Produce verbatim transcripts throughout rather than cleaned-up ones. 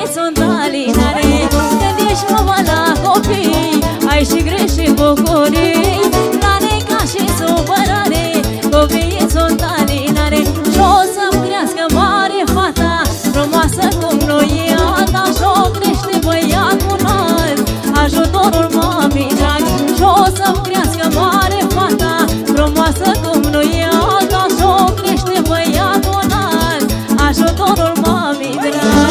copiii sunt alinare. Când ești mamă la copii, ai și griji și bucurii. La neca și supărare, copiii sunt alinare. Și o să-mi crească mare fata, frumoasă cum nu e alta. Și-o crește băiatul înalt, ajutorul mamei drag. Și-o să-mi crească mare fata, frumoasă cum nu e alta. Și-o crește băiatul înalt, ajutorul mamei drag.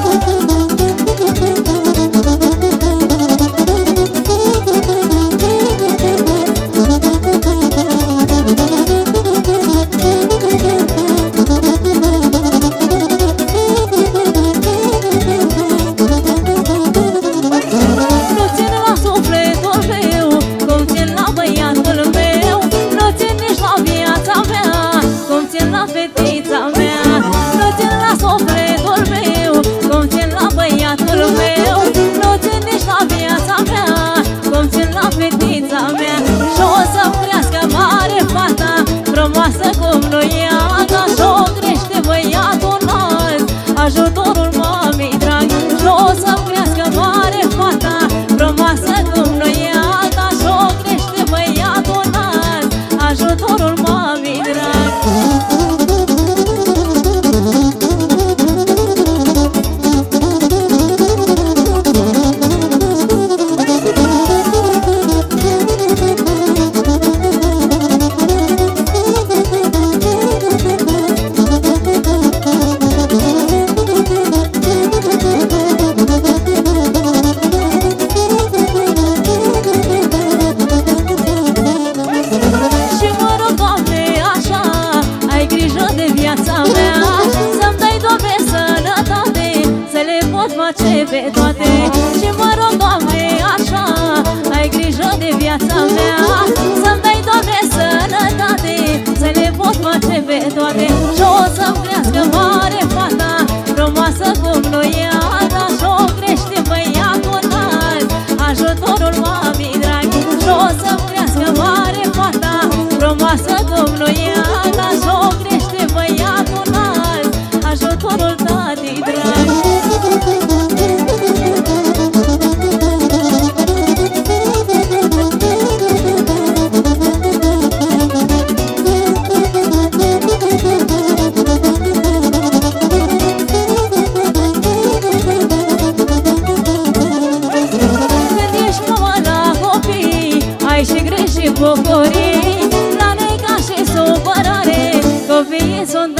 Frumoasă cum nu e alta, și-o crește băiatul înalt, ajutorul mamei drag. Și-o să-mi crească mare fata, frumoasă cum nu e alta. Și-o crește băiatul înalt, ajutorul mamei drag. Face pe toate. Și mă rog, Doamne, așa, ai grijă de viața mea. Să-mi dai, Doamne, sănătate, să le pot face pe toate. Și-o să-mi crească mare fata, frumoasă cum nu e alta. Și-o crește băiatul înalt, ajutorul mamei drag. Și-o să-mi crească mare fata, frumoasă cum nu e alta. Și-o crește băiatul înalt, ajutorul tatei drag. Bucurii, la neca și supărare, copiii sunt